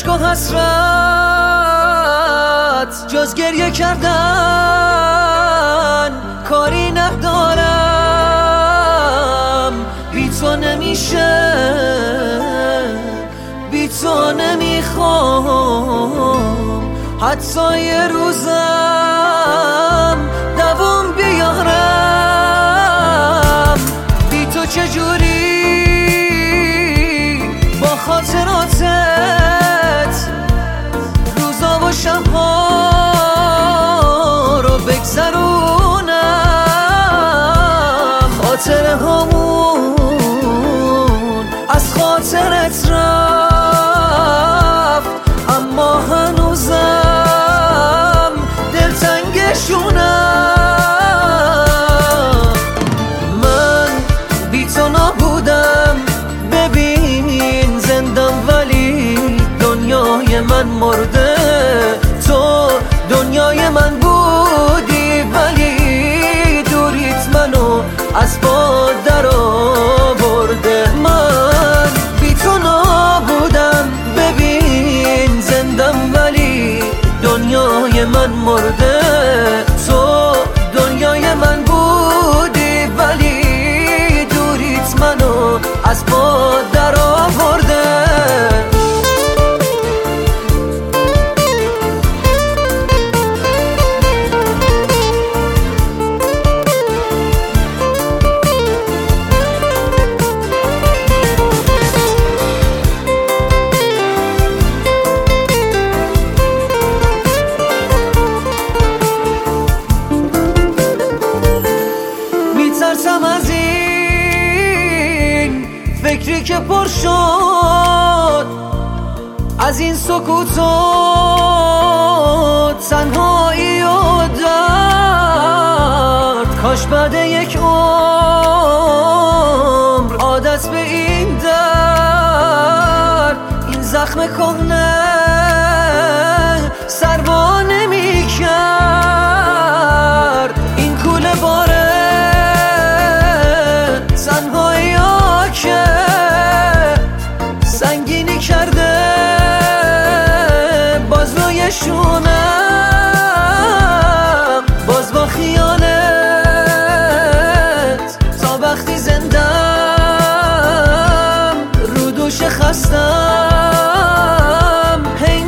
عشق و حسرت جز گریه کردن کاری ندارم. بی تو نمیشه، بی تو نمیخوام حتی یه روزم دوام بیارم. بی تو چجوری با خاطراتت روزا و شبها رو بگذرونم. خاطره هامون از خاطرت رفت اما هنوزم دلتنگشونم. من بی تو نبودم، ببین زندم ولی دنیای من مرده. تو دنیای من بودی ولی دوریت منو از باد در آورده. من بی تو نبودم، ببین زندم ولی دنیای من مرده. تو دنیای من بودی ولی دوریت منو از باد در آورده. میترسم از این فکری که پر شد از این سکوت و تنهایی و درد. کاش بعد یک عمر عادت به این درد، این زخم کهنه سروا نمی کرد. این کوله باره تنهایی ها که سنگینی کرده باز روی شونم. باز با خیالت تا وقتی زندم رو دوش خستم هی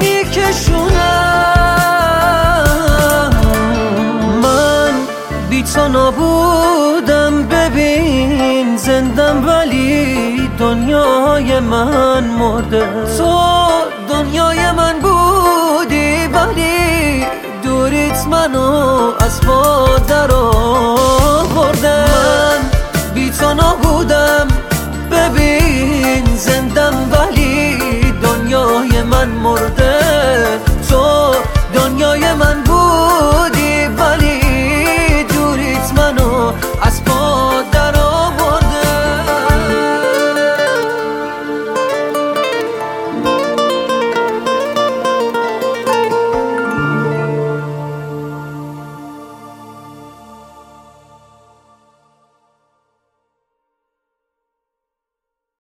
میکشونم. من بی تو نبودم، ببین زندم ولی دنیای من مرده. تو دنیای من بودی ولی دوریت منو از باد در آورده. من بی تو نبودم، ببین زندم